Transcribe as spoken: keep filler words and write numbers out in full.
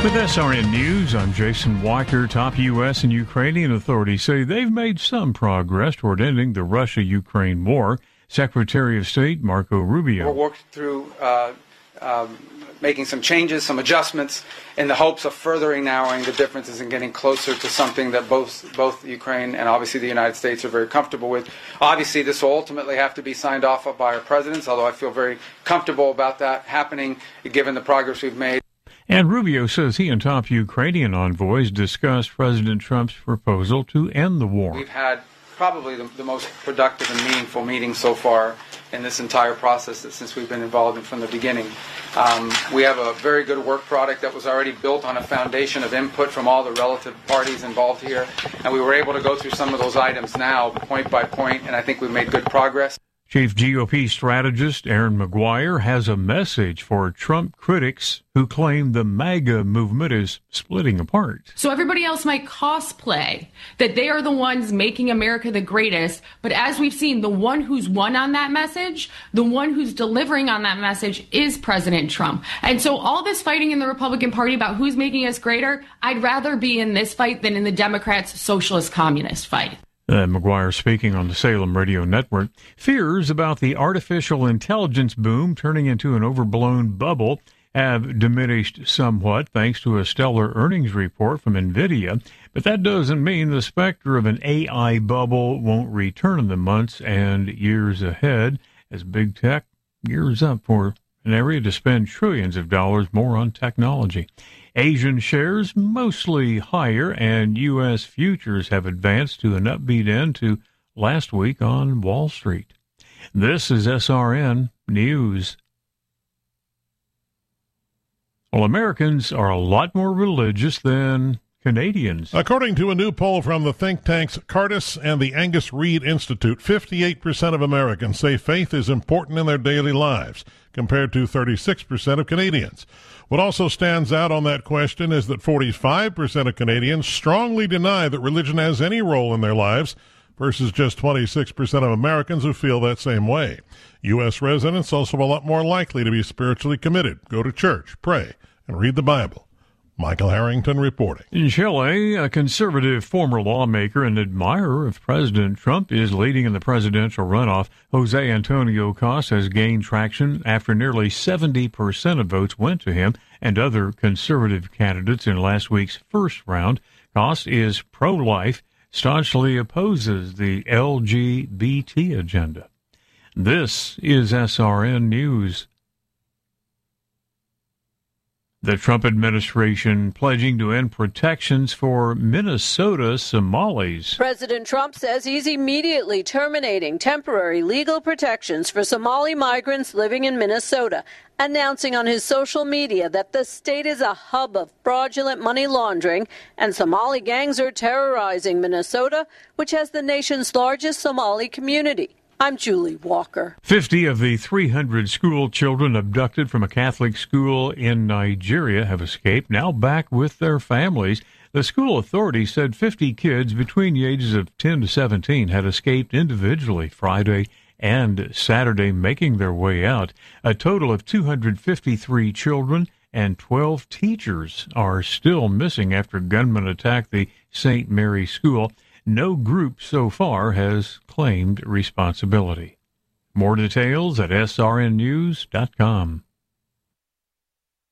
With S R N News, I'm Jason Walker. Top U S and Ukrainian authorities say they've made some progress toward ending the Russia-Ukraine war. Secretary of State Marco Rubio. We're working through uh, um, making some changes, some adjustments, in the hopes of furthering narrowing the differences and getting closer to something that both both Ukraine and obviously the United States are very comfortable with. Obviously, this will ultimately have to be signed off by our presidents, although I feel very comfortable about that happening, given the progress we've made. And Rubio says he and top Ukrainian envoys discussed President Trump's proposal to end the war. We've had probably the, the most productive and meaningful meeting so far in this entire process since we've been involved in from the beginning. Um, we have a very good work product that was already built on a foundation of input from all the relative parties involved here, and we were able to go through some of those items now, point by point, and I think we've made good progress. Chief G O P strategist Aaron McGuire has a message for Trump critics who claim the MAGA movement is splitting apart. So everybody else might cosplay that they are the ones making America the greatest, but as we've seen, the one who's won on that message, the one who's delivering on that message is President Trump. And so all this fighting in the Republican Party about who's making us greater, I'd rather be in this fight than in the Democrats' socialist communist fight. Uh, McGuire speaking on the Salem Radio Network. Fears about the artificial intelligence boom turning into an overblown bubble have diminished somewhat thanks to a stellar earnings report from NVIDIA. But that doesn't mean the specter of an A I bubble won't return in the months and years ahead as big tech gears up for an area to spend trillions of dollars more on technology. Asian shares mostly higher, and U S futures have advanced to an upbeat end to last week on Wall Street. This is S R N News. Well, Americans are a lot more religious than Canadians. According to a new poll from the think tanks Cardis and the Angus Reid Institute, fifty-eight percent of Americans say faith is important in their daily lives, compared to thirty-six percent of Canadians. What also stands out on that question is that forty-five percent of Canadians strongly deny that religion has any role in their lives, versus just twenty-six percent of Americans who feel that same way. U S residents also a lot more likely to be spiritually committed, go to church, pray, and read the Bible. Michael Harrington reporting. In Chile, a conservative former lawmaker and admirer of President Trump is leading in the presidential runoff. Jose Antonio Costa has gained traction after nearly seventy percent of votes went to him and other conservative candidates in last week's first round. Costa is pro-life, staunchly opposes the L G B T agenda. This is S R N News. The Trump administration pledging to end protections for Minnesota Somalis. President Trump says he's immediately terminating temporary legal protections for Somali migrants living in Minnesota, announcing on his social media that the state is a hub of fraudulent money laundering and Somali gangs are terrorizing Minnesota, which has the nation's largest Somali community. I'm Julie Walker. fifty of the three hundred school children abducted from a Catholic school in Nigeria have escaped, now back with their families. The school authorities said fifty kids between the ages of ten to seventeen had escaped individually Friday and Saturday, making their way out. A total of two hundred fifty-three children and twelve teachers are still missing after gunmen attacked the Saint Mary School. No group so far has claimed responsibility. More details at S R N news dot com.